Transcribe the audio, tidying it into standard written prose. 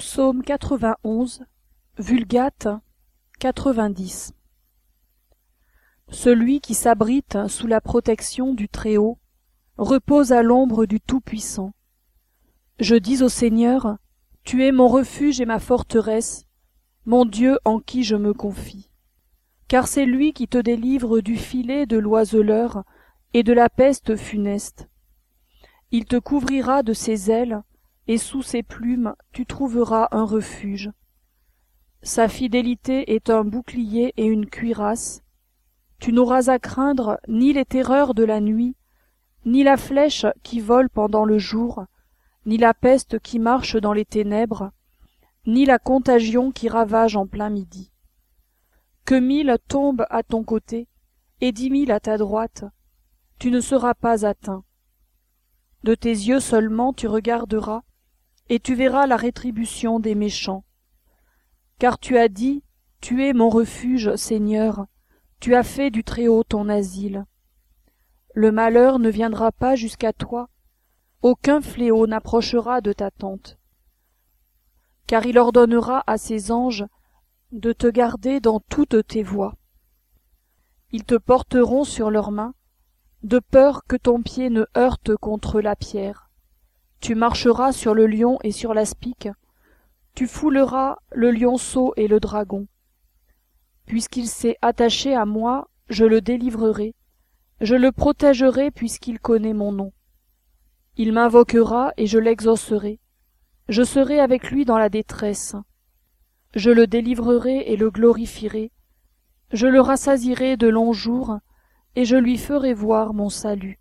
Psaume 91, Vulgate 90. Celui qui s'abrite sous la protection du Très-Haut repose à l'ombre du Tout-Puissant. Je dis au Seigneur, tu es mon refuge et ma forteresse, mon Dieu en qui je me confie. Car c'est lui qui te délivre du filet de l'oiseleur et de la peste funeste. Il te couvrira de ses ailes, et sous ses plumes tu trouveras un refuge. Sa fidélité est un bouclier et une cuirasse. Tu n'auras à craindre ni les terreurs de la nuit, ni la flèche qui vole pendant le jour, ni la peste qui marche dans les ténèbres, ni la contagion qui ravage en plein midi. Que 1000 tombent à ton côté, et 10 000 à ta droite, tu ne seras pas atteint. De tes yeux seulement tu regarderas, et tu verras la rétribution des méchants. Car tu as dit, tu es mon refuge, Seigneur, tu as fait du Très-Haut ton asile. Le malheur ne viendra pas jusqu'à toi, aucun fléau n'approchera de ta tente. Car il ordonnera à ses anges de te garder dans toutes tes voies. Ils te porteront sur leurs mains, de peur que ton pied ne heurte contre la pierre. Tu marcheras sur le lion et sur l'aspic, tu fouleras le lionceau et le dragon. Puisqu'il s'est attaché à moi, je le délivrerai, je le protégerai puisqu'il connaît mon nom. Il m'invoquera et je l'exaucerai, je serai avec lui dans la détresse. Je le délivrerai et le glorifierai, je le rassasierai de longs jours, et je lui ferai voir mon salut.